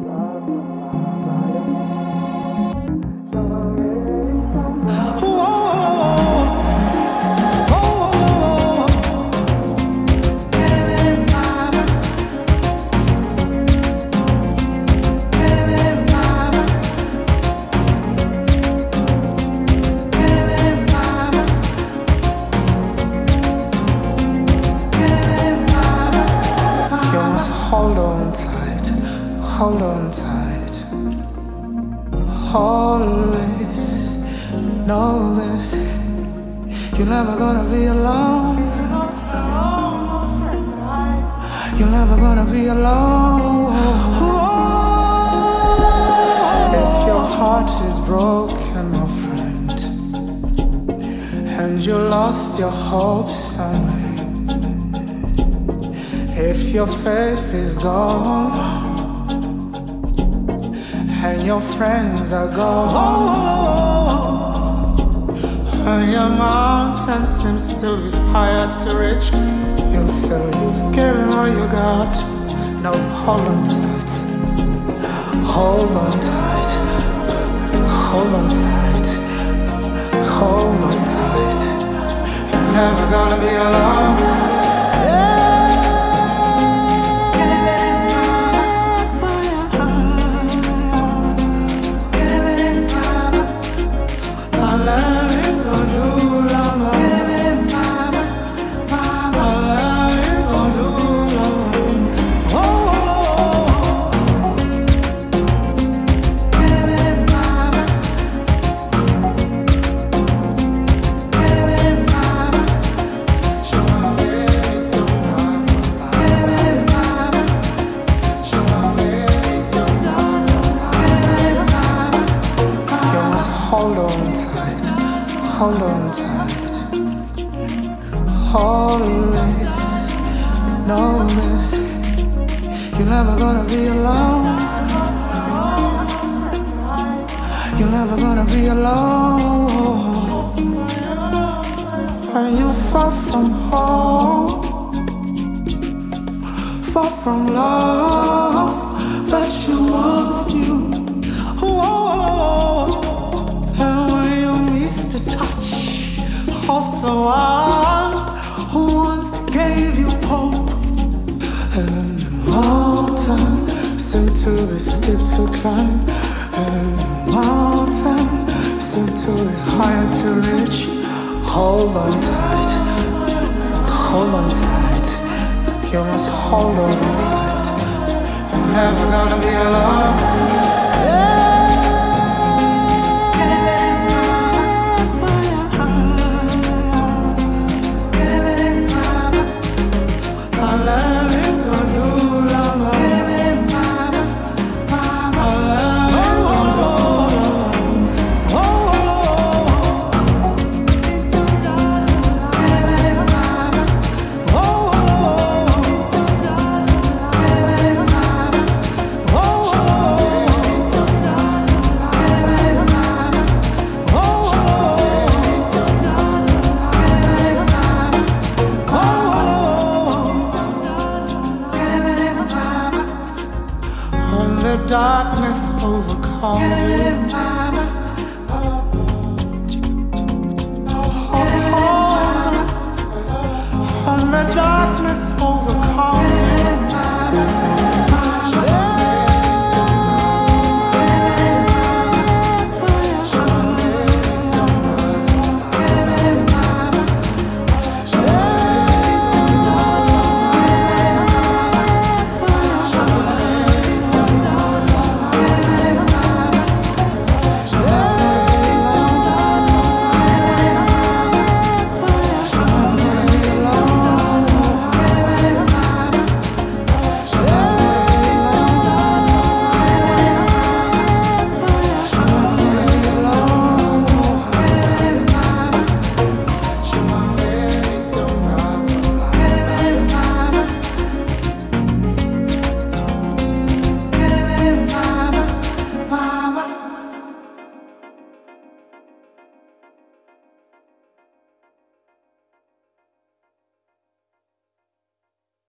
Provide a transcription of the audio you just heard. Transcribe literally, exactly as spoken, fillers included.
Hold on tight, hold on tight. Always know this, you're never gonna be alone. You're never gonna be alone. If your heart is broken, my friend, and you lost your hope somewhere, if your faith is gone and your friends are gone, and your mountain seems to be higher to reach, you feel you've given all you got. Now hold on tight, hold on tight, hold on tight, hold on tight. You're never gonna be alone. Hold on tight, hold on tight. Always know this, you're never gonna be alone. You're never gonna be alone. When you far from home, far from love that you once knew. The touch of the one who once gave you hope, and the mountain seemed to be steep to climb, and the mountain seemed to be higher to reach. Hold on tight, hold on tight. You must hold on tight. You're never gonna be alone. Yeah. The darkness overcomes you. And the darkness overcomes you.